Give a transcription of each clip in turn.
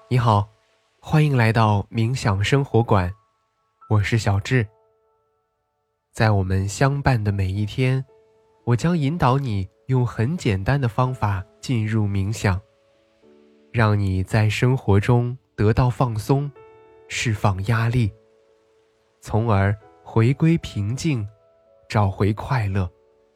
你好，欢迎来到冥想生活馆，我是小智。在我们相伴的每一天，我将引导你用很简单的方法进入冥想，让你在生活中得到放松，释放压力，从而回归平静，找回快乐。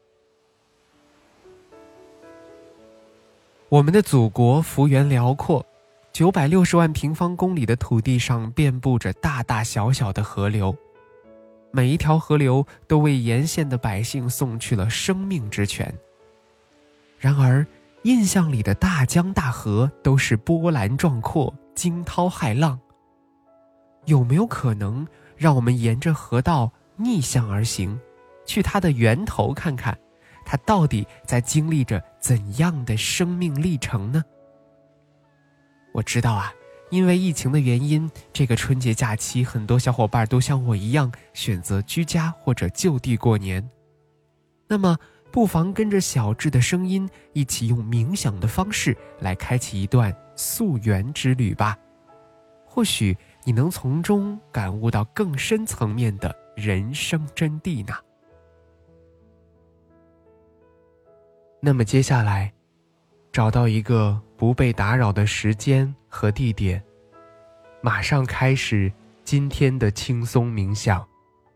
我们的祖国幅员辽阔，960万平方公里的土地上遍布着大大小小的河流，每一条河流都为沿线的百姓送去了生命之泉。然而，印象里的大江大河都是波澜壮阔，惊涛骇浪。有没有可能让我们沿着河道逆向而行，去它的源头看看，它到底在经历着怎样的生命历程呢？我知道啊，因为疫情的原因，这个春节假期很多小伙伴都像我一样选择居家或者就地过年。那么不妨跟着小智的声音，一起用冥想的方式来开启一段溯源之旅吧。或许你能从中感悟到更深层面的人生真谛呢。那么接下来，找到一个不被打扰的时间和地点，马上开始今天的轻松冥想。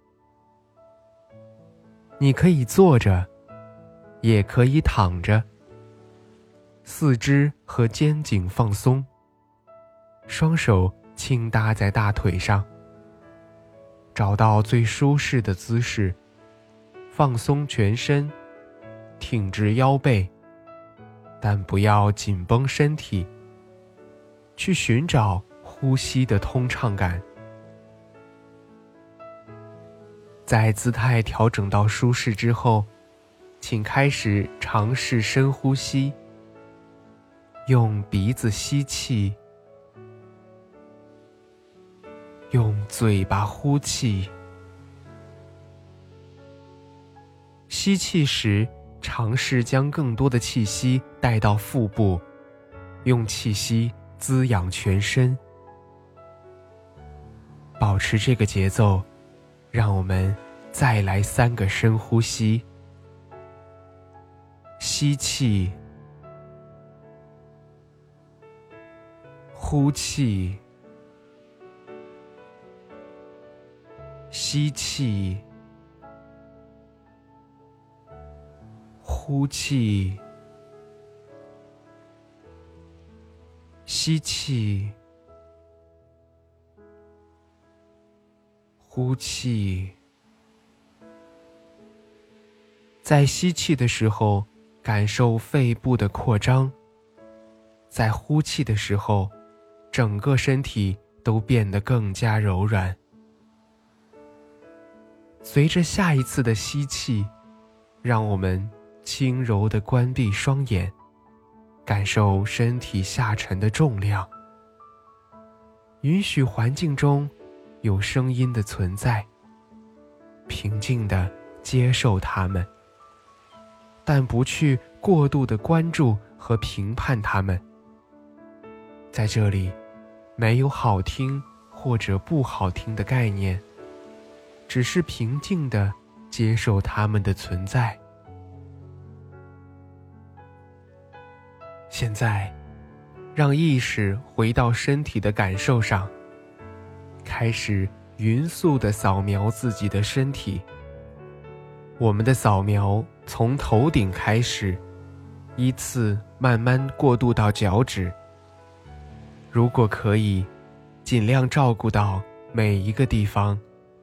你可以坐着，也可以躺着，四肢和肩颈放松，双手轻搭在大腿上，找到最舒适的姿势，放松全身，挺直腰背，但不要紧绷身体，去寻找呼吸的通畅感。在姿态调整到舒适之后，请开始尝试深呼吸，用鼻子吸气，用嘴巴呼气。吸气时，尝试将更多的气息带到腹部，用气息滋养全身。保持这个节奏，让我们再来3个深呼吸。吸气，呼气，吸气，呼气，吸气，呼气。在吸气的时候，感受肺部的扩张；在呼气的时候，整个身体都变得更加柔软。随着下一次的吸气，让我们轻柔地关闭双眼，感受身体下沉的重量。允许环境中有声音的存在，平静地接受它们，但不去过度地关注和评判它们。在这里，没有好听或者不好听的概念，只是平静地接受它们的存在。现在，让意识回到身体的感受上，开始匀速地扫描自己的身体。我们的扫描从头顶开始，依次慢慢过渡到脚趾。如果可以，尽量照顾到每一个地方。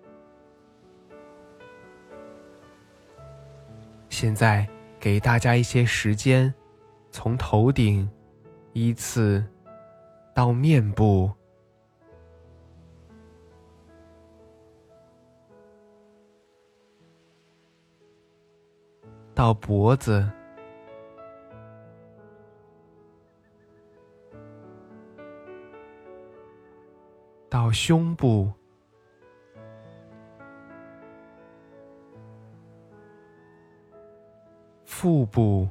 现在给大家一些时间，从头顶依次到面部，到脖子，到胸部，腹部，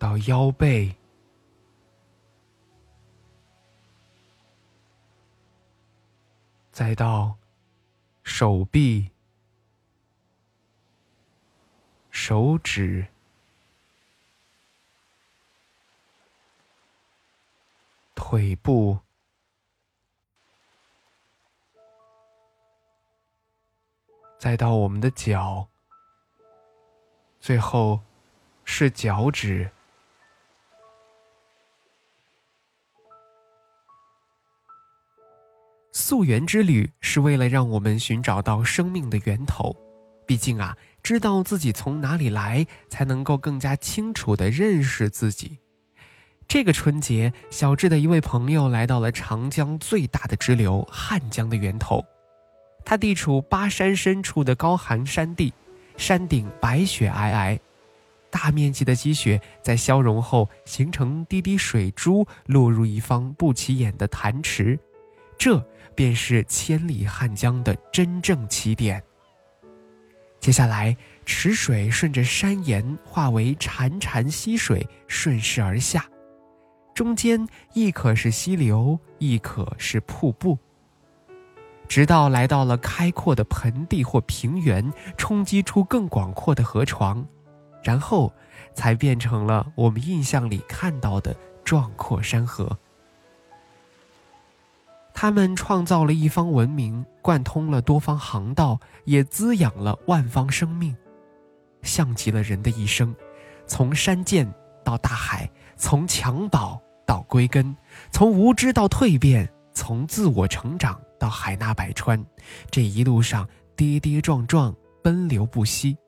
到腰背，再到手臂、手指、腿部，再到我们的脚，最后是脚趾。溯源之旅是为了让我们寻找到生命的源头，毕竟啊，知道自己从哪里来，才能够更加清楚地认识自己。这个春节，小智的一位朋友来到了长江最大的支流汉江的源头。它地处巴山深处的高寒山地，山顶白雪皑皑，大面积的积雪在消融后形成滴滴水珠，落入一方不起眼的潭池，这便是千里汉江的真正起点。接下来，池水顺着山岩化为潺潺溪水，顺势而下，中间亦可是溪流，亦可是瀑布，直到来到了开阔的盆地或平原，冲击出更广阔的河床，然后才变成了我们印象里看到的壮阔山河。他们创造了一方文明，贯通了多方航道，也滋养了万方生命，像极了人的一生，从山涧到大海，从襁褓到归根，从无知到蜕变，从自我成长到海纳百川，这一路上跌跌撞撞，奔流不息。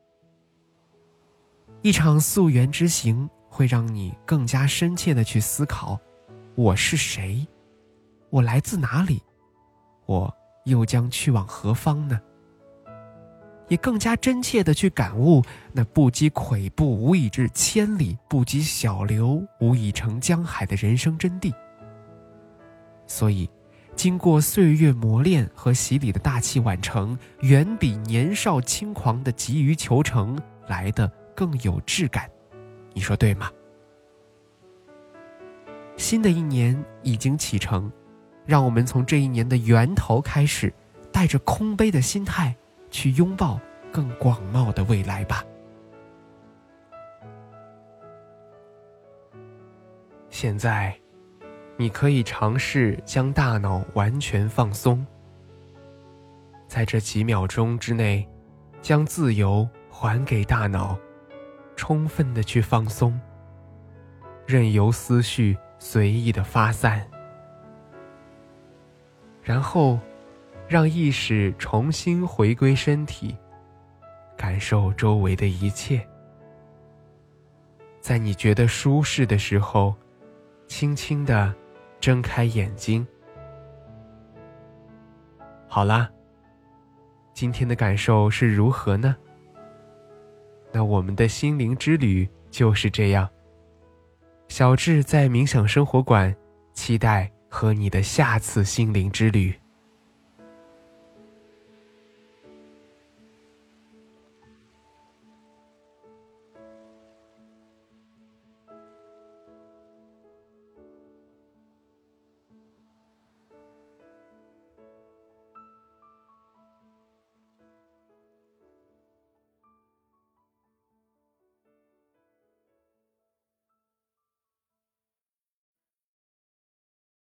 一场溯源之行会让你更加深切地去思考，我是谁？我来自哪里？我又将去往何方呢？也更加真切地去感悟那不积跬步无以至千里，不积小流无以成江海的人生真谛。所以经过岁月磨练和洗礼的大器晚成，远比年少轻狂的急于求成来得更有质感，你说对吗？新的一年已经启程，让我们从这一年的源头开始，带着空杯的心态去拥抱更广袤的未来吧。现在你可以尝试将大脑完全放松，在这几秒钟之内，将自由还给大脑，充分地去放松，任由思绪随意地发散，然后让意识重新回归身体，感受周围的一切。在你觉得舒适的时候，轻轻地睁开眼睛。好啦，今天的感受是如何呢？那我们的心灵之旅就是这样。小智在冥想生活馆，期待和你的下次心灵之旅。